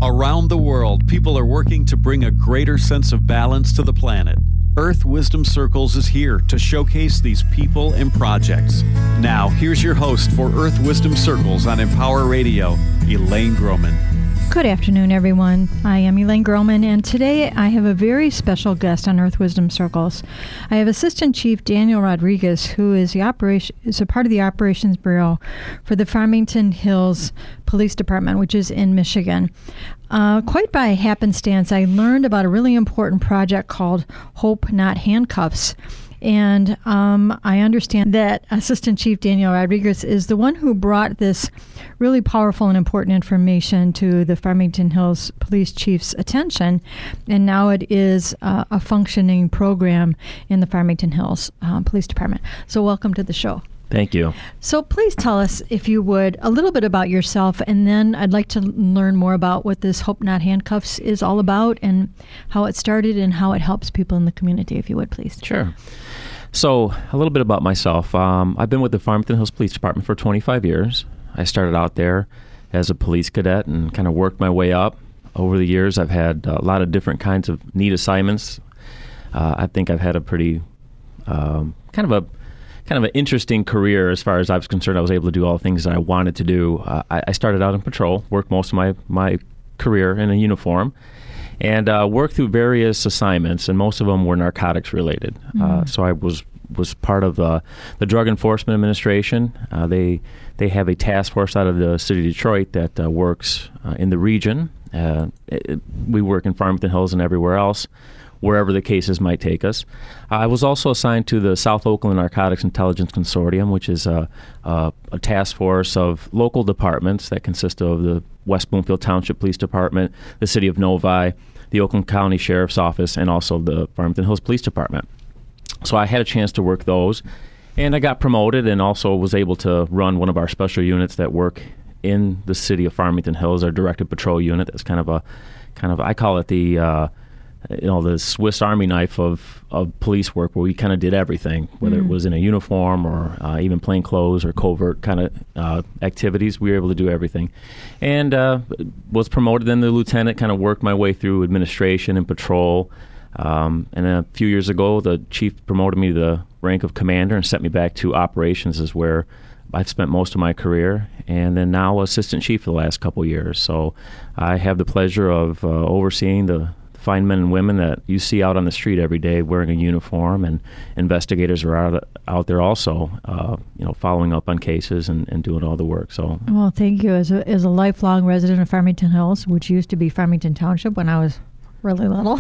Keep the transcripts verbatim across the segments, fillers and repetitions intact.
Around the world, people are working to bring a greater sense of balance to the planet. Earth Wisdom Circles is here to showcase these people and projects. Now, here's your host for Earth Wisdom Circles on Empower Radio, Elaine Groman. Good afternoon, everyone. I am Elaine Groman, and today I have a very special guest on Earth Wisdom Circles. I have Assistant Chief Daniel Rodriguez, who is the operation is a part of the Operations Bureau for the Farmington Hills Police Department, which is in Michigan. Uh, quite by happenstance, I learned about a really important project called Hope Not Handcuffs. And um, I understand that Assistant Chief Daniel Rodriguez is the one who brought this really powerful and important information to the Farmington Hills Police Chief's attention. And now it is uh, a functioning program in the Farmington Hills uh, Police Department. So welcome to the show. Thank you. So please tell us, if you would, a little bit about yourself, and then I'd like to learn more about what this Hope Not Handcuffs is all about and how it started and how it helps people in the community, if you would, please. Sure. So a little bit about myself. Um, I've been with the Farmington Hills Police Department for twenty-five years. I started out there as a police cadet and kind of worked my way up. Over the years, I've had a lot of different kinds of neat assignments. Uh, I think I've had a pretty um, kind of a kind of an interesting career as far as I was concerned. I was able to do all the things that I wanted to do. Uh, I, I started out in patrol, worked most of my, my career in a uniform, and uh, worked through various assignments, and most of them were narcotics related. Mm. Uh, so I was was part of uh, the Drug Enforcement Administration. Uh, they they have a task force out of the city of Detroit that uh, works uh, in the region. Uh, it, we work in Farmington Hills and everywhere else, wherever the cases might take us. I was also assigned to the South Oakland Narcotics Intelligence Consortium, which is a, a, a task force of local departments that consist of the West Bloomfield Township Police Department, the City of Novi, the Oakland County Sheriff's Office, and also the Farmington Hills Police Department. So I had a chance to work those, and I got promoted and also was able to run one of our special units that work in the city of Farmington Hills, our directed patrol unit. That's kind of a, kind of, I call it the, uh, you know, the Swiss Army knife of, of police work, where we kind of did everything, whether mm. it was in a uniform or uh, even plain clothes or covert kind of uh, activities. We were able to do everything. And uh, was promoted then to lieutenant, kind of worked my way through administration and patrol. Um, and then a few years ago, the chief promoted me to the rank of commander and sent me back to operations, is where I've spent most of my career, and then now assistant chief for the last couple of years. So I have the pleasure of uh, overseeing the fine men and women that you see out on the street every day wearing a uniform, and investigators are out, out there also, uh, you know, following up on cases and, and doing all the work. So, well, thank you. As a, as a lifelong resident of Farmington Hills, which used to be Farmington Township when I was really little,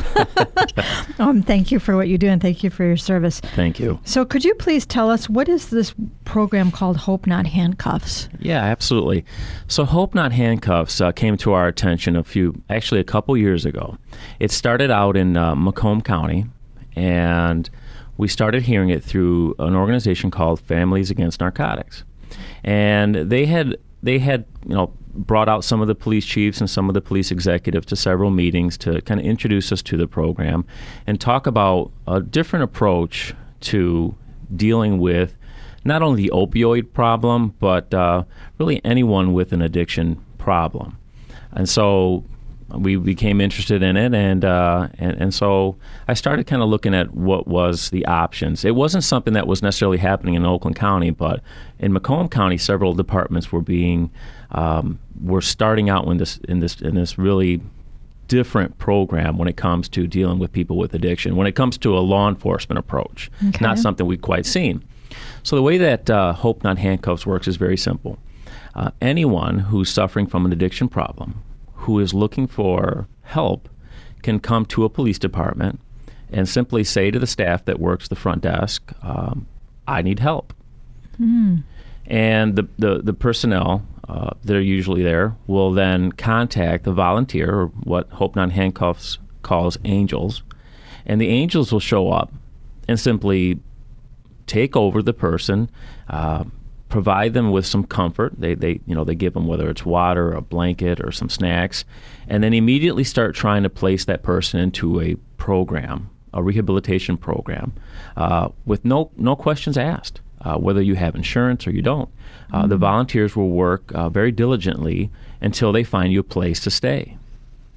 um, thank you for what you do, and thank you for your service. Thank you. So could you please tell us, what is this program called Hope Not Handcuffs? Yeah, absolutely. So Hope Not Handcuffs uh, came to our attention a few, actually a couple years ago. It started out in uh, Macomb County, and we started hearing it through an organization called Families Against Narcotics. And they had, they had, you know, brought out some of the police chiefs and some of the police executives to several meetings to kind of introduce us to the program and talk about a different approach to dealing with not only the opioid problem, but uh, really anyone with an addiction problem. And so we became interested in it, and uh, and, and so I started kind of looking at what was the options. It wasn't something that was necessarily happening in Oakland County, but in Macomb County, several departments were being um, were starting out in this in this in this really different program when it comes to dealing with people with addiction. When it comes to a law enforcement approach, okay. Not something we've quite seen. So the way that uh, Hope Not Handcuffs works is very simple. Uh, anyone who's suffering from an addiction problem, who is looking for help, can come to a police department and simply say to the staff that works the front desk, um, I need help. Mm. And the, the, the personnel uh, that are usually there will then contact the volunteer, or what Hope Not Handcuffs calls angels, and the angels will show up and simply take over the person, uh, provide them with some comfort. They, they, you know, they give them, whether it's water, or a blanket, or some snacks, and then immediately start trying to place that person into a program, a rehabilitation program, uh, with no no questions asked, uh, whether you have insurance or you don't. Uh, mm-hmm. The volunteers will work uh, very diligently until they find you a place to stay.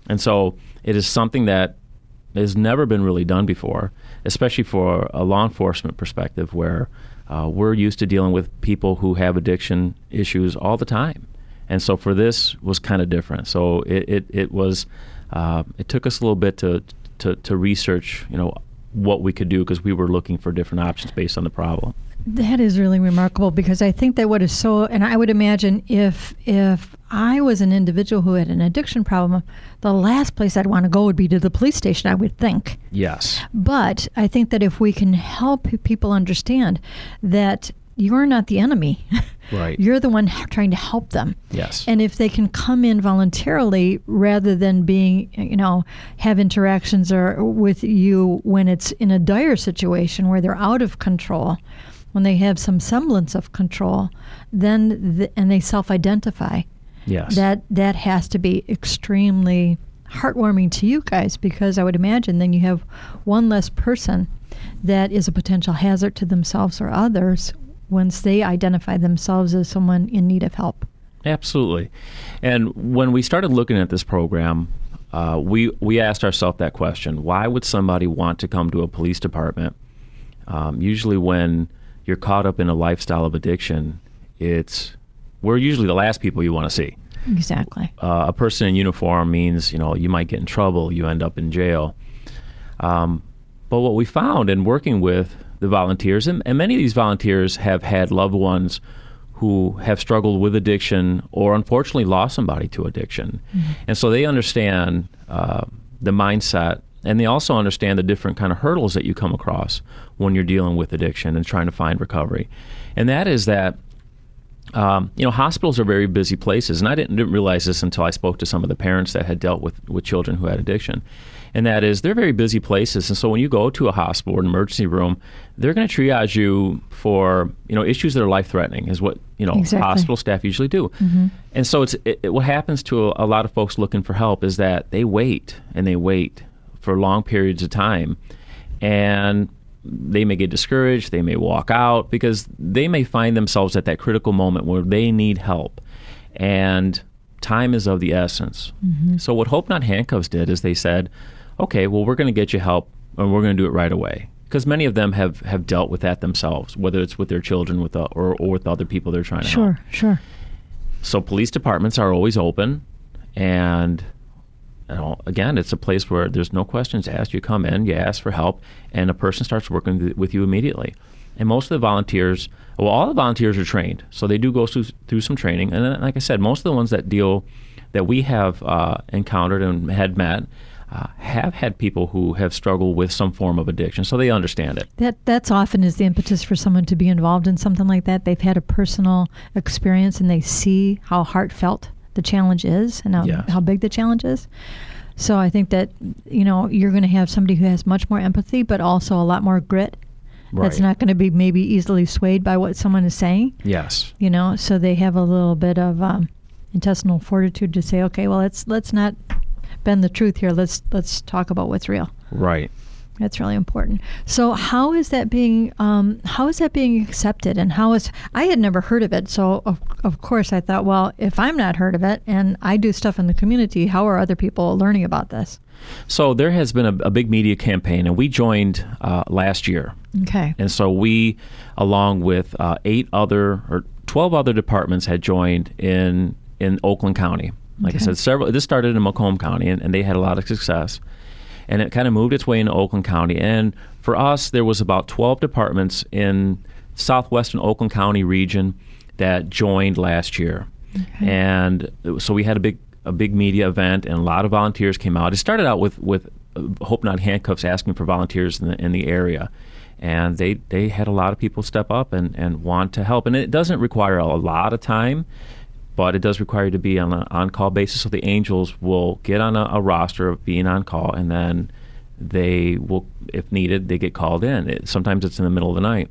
And so it is something that has never been really done before, especially for a law enforcement perspective, where uh, we're used to dealing with people who have addiction issues all the time. And so for this was kind of different. So it, it, it was, uh, it took us a little bit to, to, to research, you know, what we could do, because we were looking for different options based on the problem. That is really remarkable, because I think that what is so, and I would imagine if if I was an individual who had an addiction problem, the last place I'd want to go would be to the police station, I would think. Yes. But I think that if we can help people understand that you're not the enemy. Right. You're the one trying to help them. Yes. And if they can come in voluntarily rather than being, you know, have interactions or with you when it's in a dire situation where they're out of control, when they have some semblance of control, then the, and they self-identify. Yes. That that has to be extremely heartwarming to you guys, because I would imagine then you have one less person that is a potential hazard to themselves or others once they identify themselves as someone in need of help. Absolutely. And when we started looking at this program, uh, we, we asked ourselves that question: why would somebody want to come to a police department? Um, usually when you're caught up in a lifestyle of addiction, it's we're usually the last people you want to see. Exactly. Uh, a person in uniform means, you know, you might get in trouble, you end up in jail. Um, but what we found in working with the volunteers, and, and many of these volunteers have had loved ones who have struggled with addiction or unfortunately lost somebody to addiction. Mm-hmm. And so they understand uh, the mindset, and they also understand the different kind of hurdles that you come across when you're dealing with addiction and trying to find recovery. And that is that, um, you know, hospitals are very busy places. And I didn't, didn't realize this until I spoke to some of the parents that had dealt with, with children who had addiction. And that is, they're very busy places. And so when you go to a hospital or an emergency room, they're going to triage you for, you know, issues that are life-threatening, is what, you know, exactly. hospital staff usually do. Mm-hmm. And so it's it, it, what happens to a, a lot of folks looking for help is that they wait and they wait for long periods of time. And they may get discouraged, they may walk out, because they may find themselves at that critical moment where they need help. And time is of the essence. Mm-hmm. So what Hope Not Handcuffs did is they said, okay, well, we're going to get you help, and we're going to do it right away. Because many of them have, have dealt with that themselves, whether it's with their children with the, or, or with other people they're trying to sure, help. Sure, sure. So police departments are always open, and you know, again, it's a place where there's no questions asked. You come in, you ask for help, and a person starts working with you immediately. And most of the volunteers, well, all the volunteers are trained, so they do go through, through some training. And then, like I said, most of the ones that deal, that we have uh, encountered and had met, uh, have had people who have struggled with some form of addiction, so they understand it. That that's often is the impetus for someone to be involved in something like that. They've had a personal experience, and they see how heartfelt the challenge is and how, yes. how big the challenge is. So I think that, you know, you're going to have somebody who has much more empathy, but also a lot more grit. Right. That's not going to be maybe easily swayed by what someone is saying. Yes. You know, so they have a little bit of um, intestinal fortitude to say, okay, well, let's let's not bend the truth here. Let's let's talk about what's real. Right. That's really important. So how is that being um, how is that being accepted, and how is I had never heard of it, so of, of course I thought, well, if I'm not heard of it and I do stuff in the community, how are other people learning about this? So there has been a, a big media campaign, and we joined uh, last year. Okay. And so we, along with uh, eight other or twelve other departments, had joined in in Oakland County. Like okay. I said, several. This started in Macomb County, and, and they had a lot of success. And it kind of moved its way into Oakland County. And for us, there was about twelve departments in southwestern Oakland County region that joined last year. Okay. And so we had a big a big media event, and a lot of volunteers came out. It started out with, with Hope Not Handcuffs asking for volunteers in the, in the area. And they, they had a lot of people step up and, and want to help. And it doesn't require a lot of time, but it does require you to be on an on-call basis. So the Angels will get on a, a roster of being on call, and then they will, if needed, they get called in. It, sometimes it's in the middle of the night.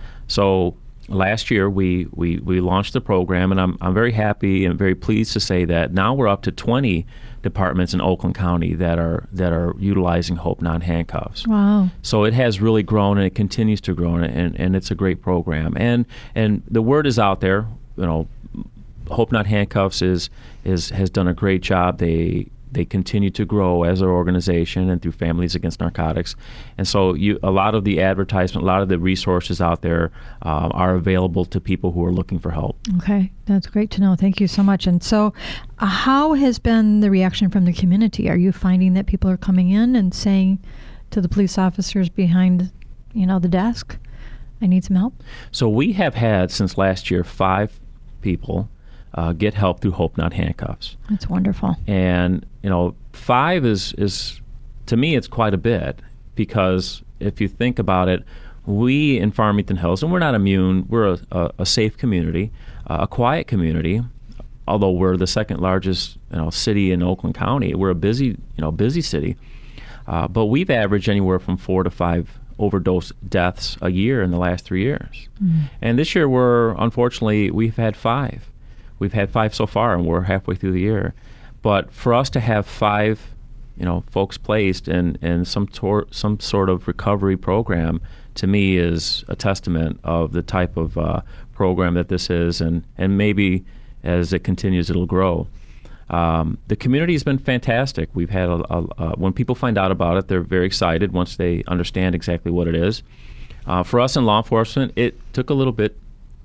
So last year we, we, we launched the program, and I'm I'm very happy and very pleased to say that now we're up to twenty departments in Oakland County that are that are utilizing Hope Not Handcuffs. Wow! So it has really grown, and it continues to grow, and and it's a great program. And and the word is out there. You know, Hope Not Handcuffs is is has done a great job. They they continue to grow as an organization and through Families Against Narcotics. And so you, a lot of the advertisement, a lot of the resources out there uh, are available to people who are looking for help. Okay, that's great to know. Thank you so much. And so uh, how has been the reaction from the community? Are you finding that people are coming in and saying to the police officers behind, you know, the desk, I need some help? So we have had, since last year, five people uh, get help through Hope Not Handcuffs. That's wonderful. And, you know, five is, is, to me, it's quite a bit, because if you think about it, we in Farmington Hills, and we're not immune, we're a, a, a safe community, uh, a quiet community, although we're the second largest, you know, city in Oakland County. We're a busy, you know, busy city. Uh, but we've averaged anywhere from four to five overdose deaths a year in the last three years. Mm. And this year we're, unfortunately, we've had five. We've had five so far, and we're halfway through the year. But for us to have five, you know, folks placed in, in some tor- some sort of recovery program, to me, is a testament of the type of uh, program that this is, and, and maybe as it continues, it'll grow. Um, the community has been fantastic. We've had a, a, a, when people find out about it, they're very excited once they understand exactly what it is. Uh, for us in law enforcement, it took a little bit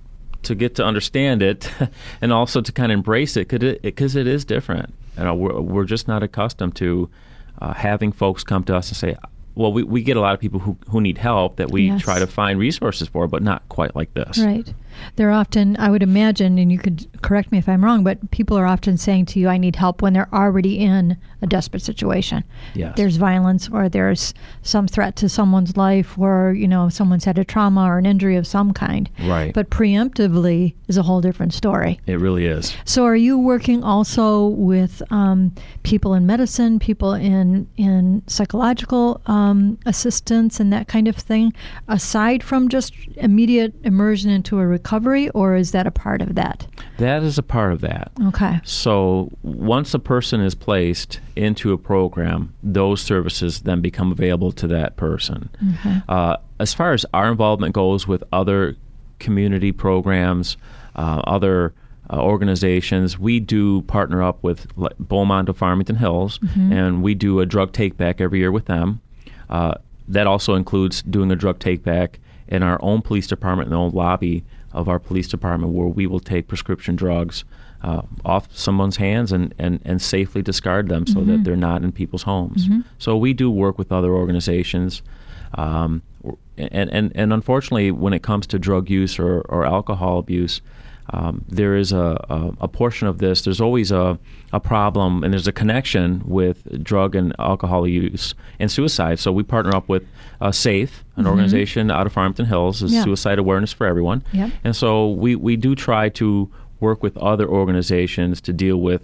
to get to understand it, and also to kind of embrace it, because it, it, it is different. You know, we're, we're just not accustomed to uh, having folks come to us and say, well, we, we get a lot of people who, who need help that we yes. try to find resources for, but not quite like this. Right. They're often, I would imagine, and you could correct me if I'm wrong, but people are often saying to you, I need help, when they're already in a desperate situation. Yes. There's violence, or there's some threat to someone's life, or, you know, someone's had a trauma or an injury of some kind. Right. But preemptively is a whole different story. It really is. So are you working also with um, people in medicine, people in, in psychological um, assistance and that kind of thing, aside from just immediate immersion into a recovery, or is that a part of that? That is a part of that. Okay. So once a person is placed into a program, those services then become available to that person. Okay. Uh, as far as our involvement goes with other community programs, uh, other uh, organizations, we do partner up with Beaumont of Farmington Hills, mm-hmm. and we do a drug take-back every year with them. Uh, that also includes doing a drug take-back in our own police department, in the own lobby of our police department, where we will take prescription drugs uh, off someone's hands and, and, and safely discard them so mm-hmm. that they're not in people's homes. Mm-hmm. So we do work with other organizations. Um, and, and, and unfortunately, when it comes to drug use or, or alcohol abuse, um, there is a, a, a portion of this. There's always a, a problem, and there's a connection with drug and alcohol use and suicide. So we partner up with uh, SAFE, an mm-hmm. organization out of Farmington Hills, is yeah. Suicide Awareness for Everyone. Yep. And so we, we do try to work with other organizations to deal with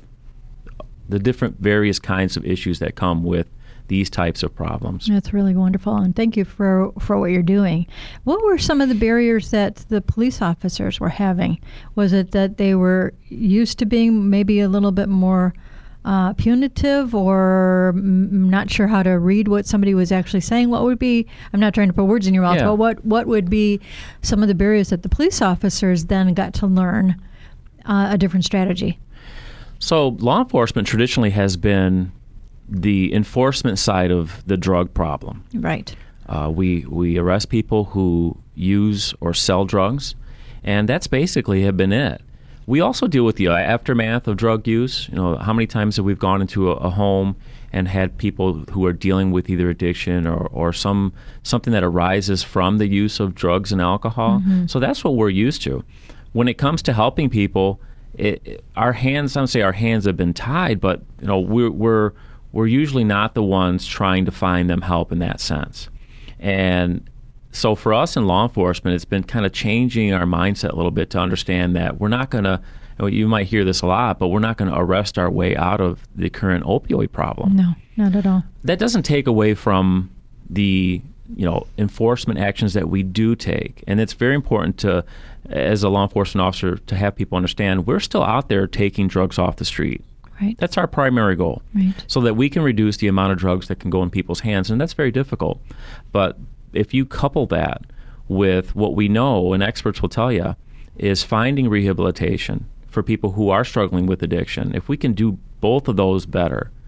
the different various kinds of issues that come with these types of problems. That's really wonderful, and thank you for for what you're doing. What were some of the barriers that the police officers were having? Was it that they were used to being maybe a little bit more uh, punitive, or m- not sure how to read what somebody was actually saying? What would be, I'm not trying to put words in your mouth, yeah. but what, what would be some of the barriers that the police officers then got to learn uh, a different strategy? So law enforcement traditionally has been the enforcement side of the drug problem. Right. Uh, we we arrest people who use or sell drugs, and that's basically have been it. We also deal with the aftermath of drug use. You know, how many times have we gone into a, a home and had people who are dealing with either addiction or, or some something that arises from the use of drugs and alcohol? Mm-hmm. So that's what we're used to. When it comes to helping people, it, it, our hands, I don't say our hands have been tied, but you know, we're we're we're usually not the ones trying to find them help in that sense. And so for us in law enforcement, it's been kind of changing our mindset a little bit to understand that we're not going to, you might hear this a lot, but we're not going to arrest our way out of the current opioid problem. No, not at all. That doesn't take away from the, you know, enforcement actions that we do take. And it's very important to, as a law enforcement officer, to have people understand we're still out there taking drugs off the street. Right. That's our primary goal, right. so that we can reduce the amount of drugs that can go in people's hands, and that's very difficult. But if you couple that with what we know, and experts will tell you, is finding rehabilitation for people who are struggling with addiction, if we can do both of those better,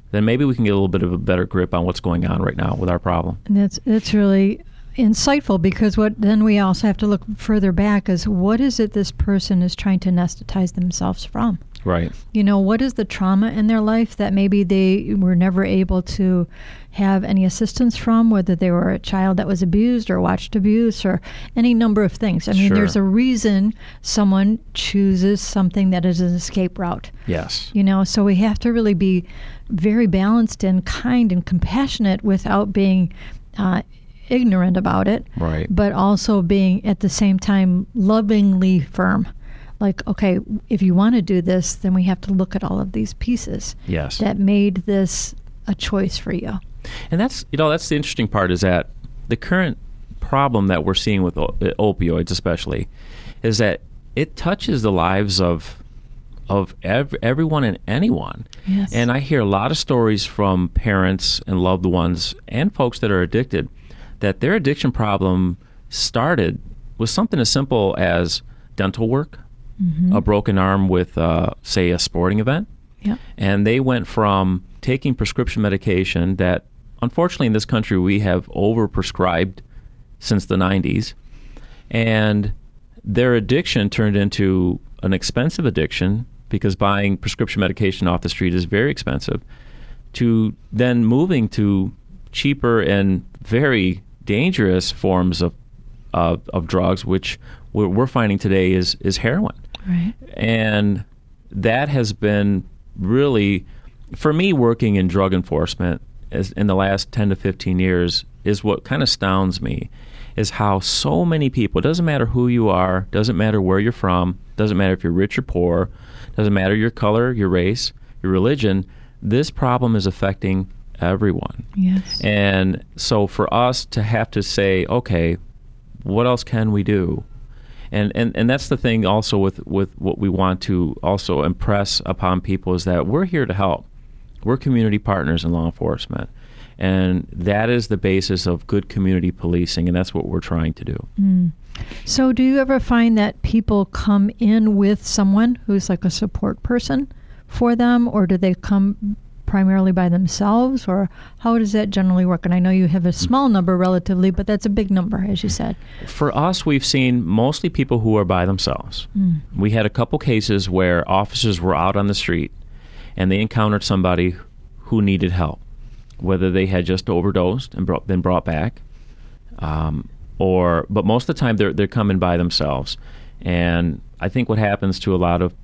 then maybe we can get a little bit of a better grip on what's going on right now with our problem. And that's that's really insightful, because what then we also have to look further back is what is it this person is trying to anesthetize themselves from? Right. You know, what is the trauma in their life that maybe they were never able to have any assistance from, whether they were a child that was abused or watched abuse or any number of things. I mean, Sure. there's a reason someone chooses something that is an escape route. Yes. You know, so we have to really be very balanced and kind and compassionate without being uh, ignorant about it, Right. but also being at the same time lovingly firm. Like, okay, if you want to do this, then we have to look at all of these pieces Yes. that made this a choice for you. And that's, you know, that's the interesting part, is that the current problem that we're seeing with o- opioids especially is that it touches the lives of of ev- everyone and anyone. Yes. And I hear a lot of stories from parents and loved ones and folks that are addicted that their addiction problem started with something as simple as dental work, Mm-hmm. a broken arm with, uh, say, a sporting event. Yeah. And they went from taking prescription medication that, unfortunately, in this country, we have overprescribed since the nineties. And their addiction turned into an expensive addiction, because buying prescription medication off the street is very expensive, to then moving to cheaper and very dangerous forms of of, of drugs, which we're, we're finding today is, is heroin. Right. And that has been really, for me, working in drug enforcement as in the last ten to fifteen years, is what kind of astounds me, is how so many people, it doesn't matter who you are, doesn't matter where you're from, doesn't matter if you're rich or poor, doesn't matter your color, your race, your religion, this problem is affecting everyone. Yes. And so for us to have to say, okay, what else can we do? And, and and that's the thing also with, with what we want to also impress upon people, is that we're here to help. We're community partners in law enforcement. And that is the basis of good community policing, and that's what we're trying to do. Mm. So do you ever find that people come in with someone who's like a support person for them, or do they come primarily by themselves, or how does that generally work? And I know you have a small number relatively, but that's a big number, as you said. For us, we've seen mostly people who are by themselves. Mm. We had a couple cases where officers were out on the street and they encountered somebody who needed help, whether they had just overdosed and brought, been brought back, um, or but most of the time they're they're coming by themselves. And I think what happens to a lot of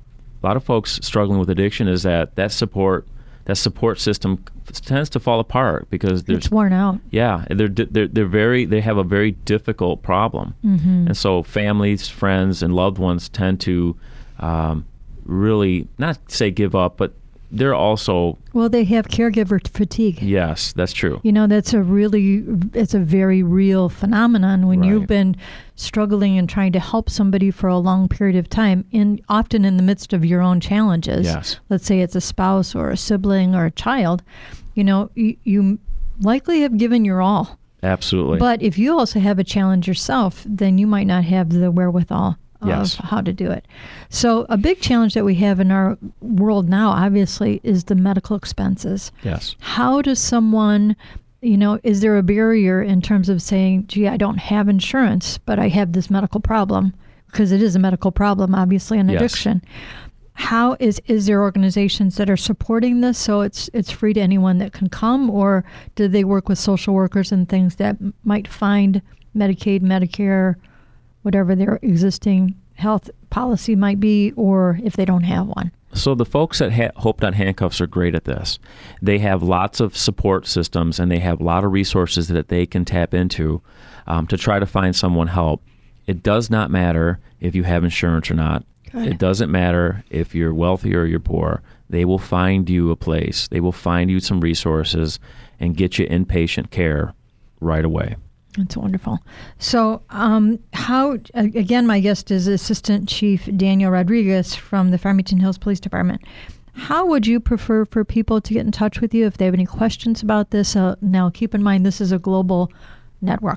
a lot of folks struggling with addiction is that that support that support system tends to fall apart, because there's It's worn out. yeah they're they're they're very they have a very difficult problem. Mm-hmm. And so families, friends, and loved ones tend to um, really not say give up, but they're also Well, they have caregiver fatigue. yes, that's true. You know, that's a really, it's a very real phenomenon when Right. you've been struggling and trying to help somebody for a long period of time, in often in the midst of your own challenges. Yes. Let's say it's a spouse or a sibling or a child. You know, you, you likely have given your all. Absolutely. But if you also have a challenge yourself, then you might not have the wherewithal of Yes. how to do it. So a big challenge that we have in our world now, obviously, is the medical expenses. yes. How does someone, you know, is there a barrier in terms of saying, gee, I don't have insurance, but I have this medical problem? Because it is a medical problem, obviously, an Yes. addiction. How is is there organizations that are supporting this so it's it's free to anyone that can come, or do they work with social workers and things that m- might find Medicaid, Medicare, whatever their existing health policy might be, or if they don't have one? So the folks at ha- Hope Not Handcuffs are great at this. They have lots of support systems, and they have a lot of resources that they can tap into um, to try to find someone help. It does not matter if you have insurance or not. Good. It doesn't matter if you're wealthy or you're poor. They will find you a place. They will find you some resources and get you inpatient care right away. That's wonderful. So, um, how, again, my guest is Assistant Chief Daniel Rodriguez from the Farmington Hills Police Department. How would you prefer for people to get in touch with you if they have any questions about this? Uh, now, keep in mind, this is a global network.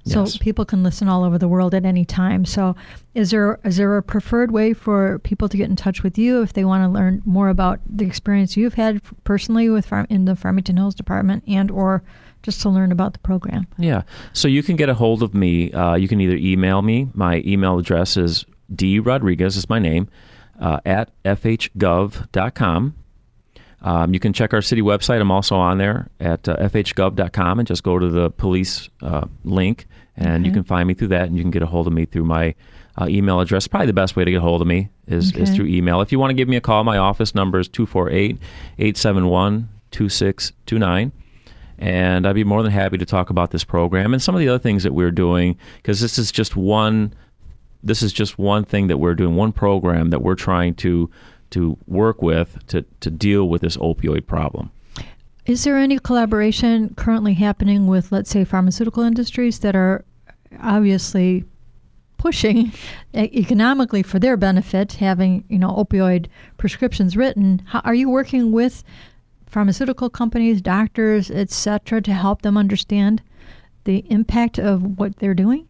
So Yes. people can listen all over the world at any time. So is there is there a preferred way for people to get in touch with you if they want to learn more about the experience you've had personally with farm in the Farmington Hills Department, and or just to learn about the program? Yeah. So you can get a hold of me. Uh, you can either email me. My email address is D Rodriguez, is my name, uh, at f h gov dot com. Um, you can check our city website. I'm also on there at uh, f h gov dot com, and just go to the police uh, link, and Okay. you can find me through that, and you can get a hold of me through my uh, email address. Probably the best way to get a hold of me is, is Okay. through email. If you want to give me a call, my office number is two four eight, eight seven one, two six two nine. And I'd be more than happy to talk about this program and some of the other things that we're doing, because this is just one this is just one thing that we're doing, one program that we're trying to to work with to, to deal with this opioid problem. Is there any collaboration currently happening with, let's say, pharmaceutical industries that are obviously pushing economically for their benefit, having, you know, opioid prescriptions written? How, are you working with pharmaceutical companies, doctors, et cetera, to help them understand the impact of what they're doing?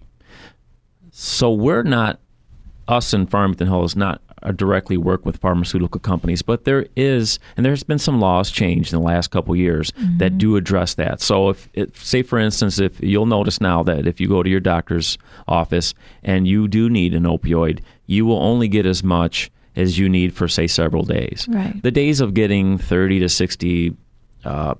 So we're not, us in Farmington Hills, not uh, directly work with pharmaceutical companies, but there is, and there's been some laws changed in the last couple of years mm-hmm. that do address that. So if, if, say for instance, if you'll notice now that if you go to your doctor's office and you do need an opioid, you will only get as much as you need for, say, several days. Right. The days of getting thirty to sixty uh,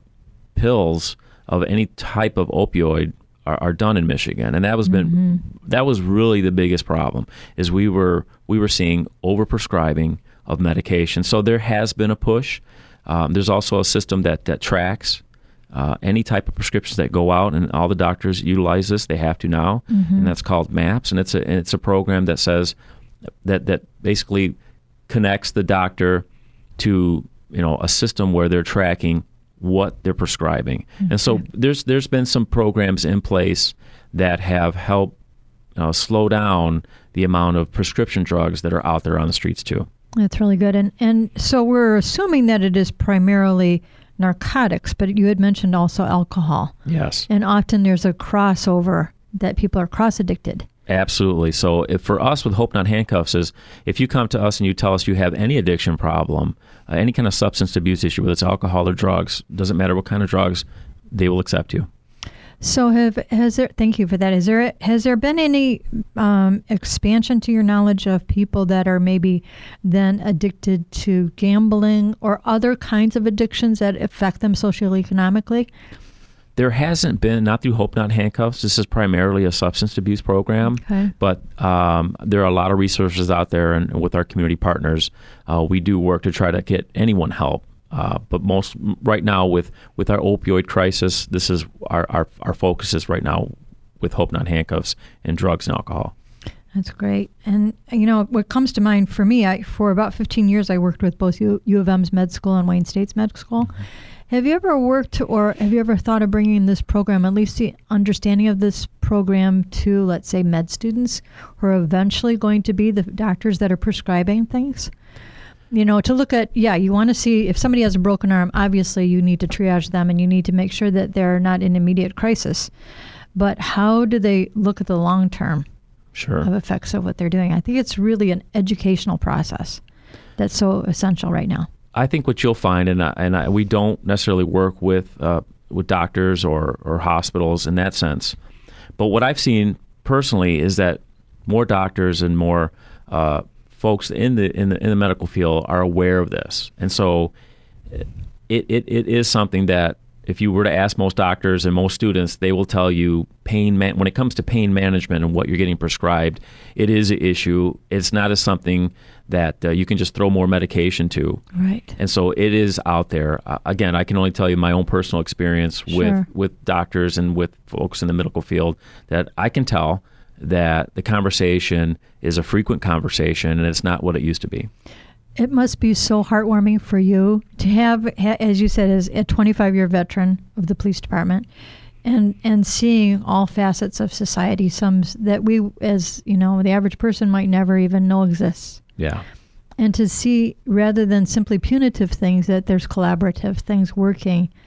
pills of any type of opioid are, are done in Michigan, and that was been mm-hmm. that was really the biggest problem. Is we were we were seeing overprescribing of medication. So there has been a push. Um, there's also a system that that tracks uh, any type of prescriptions that go out, and all the doctors utilize this. They have to now, mm-hmm. and that's called MAPS, and it's a and it's a program that says that that basically connects the doctor to, you know, a system where they're tracking what they're prescribing. Okay. And so there's there's been some programs in place that have helped uh, slow down the amount of prescription drugs that are out there on the streets too. That's really good. And and so we're assuming that it is primarily narcotics, but you had mentioned also alcohol. Yes. And often there's a crossover that people are cross-addicted. Absolutely. So if for us with Hope Not Handcuffs is if you come to us and you tell us you have any addiction problem, uh, any kind of substance abuse issue, whether it's alcohol or drugs, doesn't matter what kind of drugs, they will accept you. So have has there? Thank you for that. Is there has there been any um, expansion to your knowledge of people that are maybe then addicted to gambling or other kinds of addictions that affect them socioeconomically? There hasn't been, not through Hope Not Handcuffs. This is primarily a substance abuse program, okay. but um, there are a lot of resources out there, and with our community partners, uh, we do work to try to get anyone help. Uh, but most right now with, with our opioid crisis, this is our, our our focus is right now with Hope Not Handcuffs and drugs and alcohol. That's great. And, you know, what comes to mind for me, I, for about fifteen years, I worked with both U, U of M's med school and Wayne State's med school. Mm-hmm. Have you ever worked or have you ever thought of bringing this program, at least the understanding of this program, to, let's say, med students who are eventually going to be the doctors that are prescribing things? You know, to look at, yeah, you want to see if somebody has a broken arm, obviously you need to triage them and you need to make sure that they're not in immediate crisis. But how do they look at the long term sure. of effects of what they're doing? I think it's really an educational process that's so essential right now. I think what you'll find, and I, and I, we don't necessarily work with uh, with doctors or, or hospitals in that sense, but what I've seen personally is that more doctors and more uh, folks in the in the in the medical field are aware of this, and so it it, it is something that if you were to ask most doctors and most students, they will tell you pain man- when it comes to pain management and what you're getting prescribed, it is an issue. It's not as something that uh, you can just throw more medication to. Right. And so it is out there. Uh, again, I can only tell you my own personal experience Sure. with, with doctors and with folks in the medical field that I can tell that the conversation is a frequent conversation and it's not what it used to be. It must be so heartwarming for you to have, as you said, as a twenty-five-year veteran of the police department, and and seeing all facets of society, some that we, as you know, the average person might never even know exists. Yeah. And to see, rather than simply punitive things, that there's collaborative things working,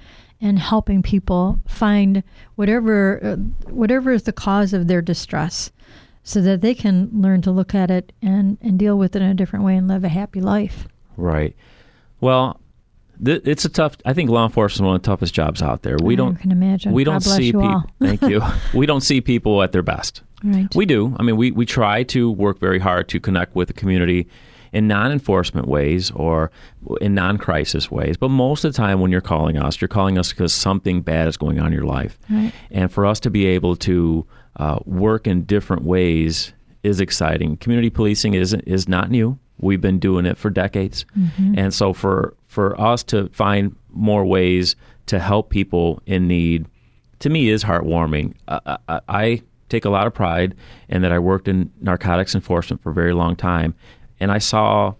and helping people find whatever uh, whatever is the cause of their distress, so that they can learn to look at it and, and deal with it in a different way and live a happy life. Right. Well, th- it's a tough. I think law enforcement is one of the toughest jobs out there. We I don't. can imagine. We God don't bless see you people. all. Thank you. We don't see people at their best. Right. We do. I mean, we, we try to work very hard to connect with the community in non-enforcement ways or in non-crisis ways. But most of the time when you're calling us, you're calling us because something bad is going on in your life. Right. And for us to be able to uh, work in different ways is exciting. Community policing is is not new. We've been doing it for decades. Mm-hmm. And so for, for us to find more ways to help people in need, to me, is heartwarming. I, I, I take a lot of pride in that I worked in narcotics enforcement for a very long time, and I saw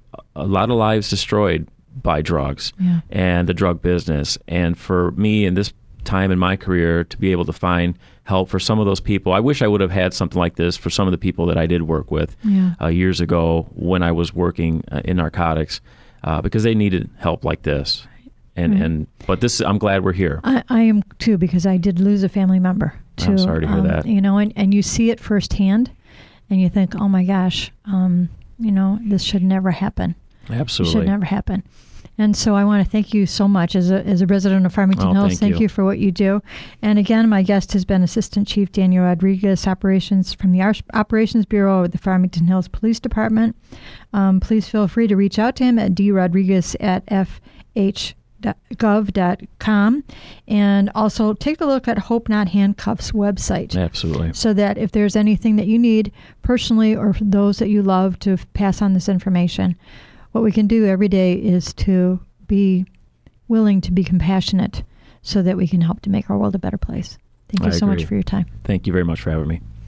a lot of lives destroyed by drugs Yeah. and the drug business. And for me, in this time in my career, to be able to find help for some of those people, I wish I would have had something like this for some of the people that I did work with Yeah. uh, years ago when I was working uh, in narcotics, uh, because they needed help like this. And Right. and but this, I'm glad we're here. I, I am too, because I did lose a family member too. I'm sorry to hear um, that. You know, and, and you see it firsthand, and you think, oh my gosh, um, you know, this should never happen. It Absolutely. should never happen. And so I want to thank you so much as a as a resident of Farmington Oh, Hills. thank Thank you. you for what you do. And again, my guest has been Assistant Chief Daniel Rodriguez, operations from the Ar- Operations Bureau of the Farmington Hills Police Department. Um, please feel free to reach out to him at d rodriguez at f h gov dot com, and also take a look at Hope Not Handcuffs website. Absolutely. So that if there's anything that you need personally or for those that you love to f- pass on this information, what we can do every day is to be willing to be compassionate so that we can help to make our world a better place. Thank you I so much agree. for your time. Thank you very much for having me.